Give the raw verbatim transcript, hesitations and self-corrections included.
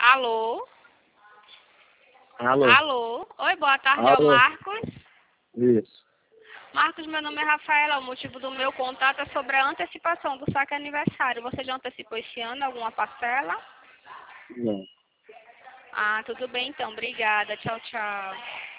Alô? Alô? Alô? Oi, boa tarde, é o Alô? Marcos. Isso. Marcos, meu nome é Rafaela. O motivo do meu contato é sobre a antecipação do saque aniversário. Você já antecipou esse ano alguma parcela? Não. Ah, tudo bem então. Obrigada. Tchau, tchau.